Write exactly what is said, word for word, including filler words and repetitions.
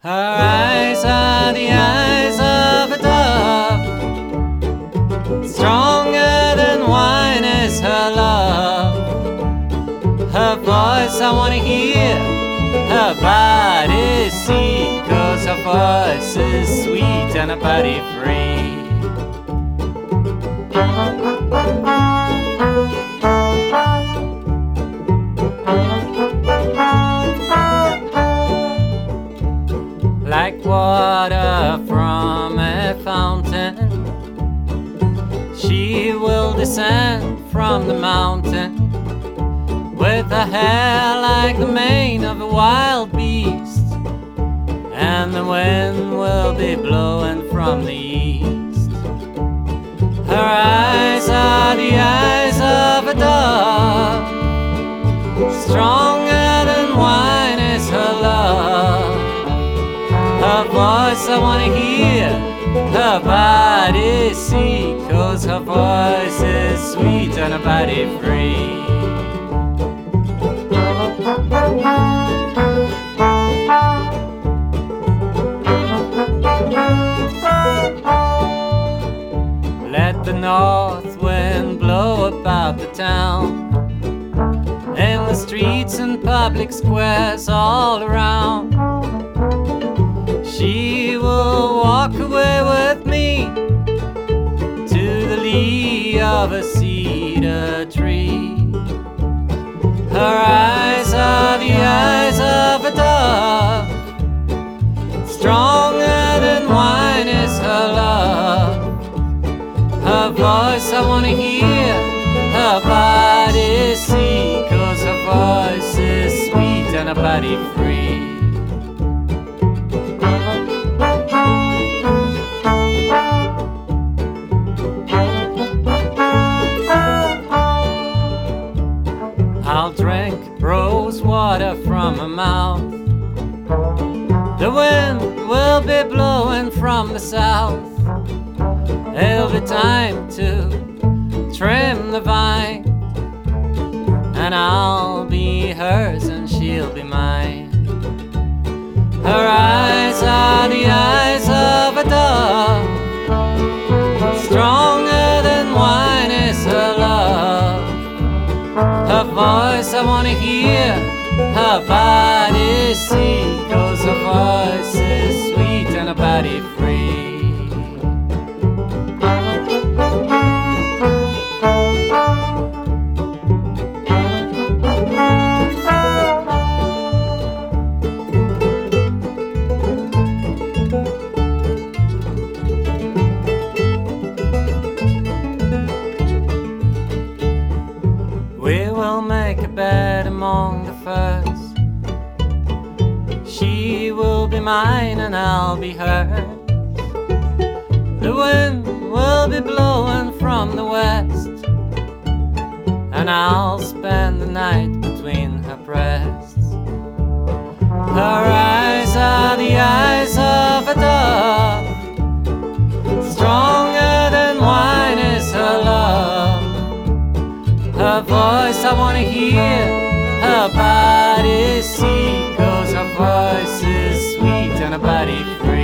Her eyes are the eyes of a dove, stronger than wine is her love. Her voice I wanna hear, her body see, 'cause her voice is sweet and her body free. Like water from a fountain, she will descend from the mountain, with her hair like the mane of a wild beast, and the wind will be blowing from the east. Her eyes are the eyes of a dove, stronger than wine is her love. Her voice I wanna hear, her body see, 'cause her voice is sweet and her body free. Let the north wind blow about the town, in the streets and public squares all around. She will walk away with me to the lee of a cedar tree. Her eyes are the eyes of a dove, stronger than wine is her love. Her voice I wanna hear, her body see, 'cause her voice is sweet and her body free. I'll drink rose water from her mouth. The wind will be blowing from the south. It'll be time to trim the vine, and I'll be hers and she'll be mine. Her eyes are the eyes of a dove, stronger than wine is her love. Her voice I wanna hear, her body see, 'cause her voice is sweet and her body free. We will make a bed among the furs. She will be mine and I'll be hers. The wind will be blowing from the west, and I'll spend the night between her breasts. Her eyes are the eyes of a dove, stronger than wine is her love. Her voice I wanna hear, her body see, 'cause her voice is sweet and her body free.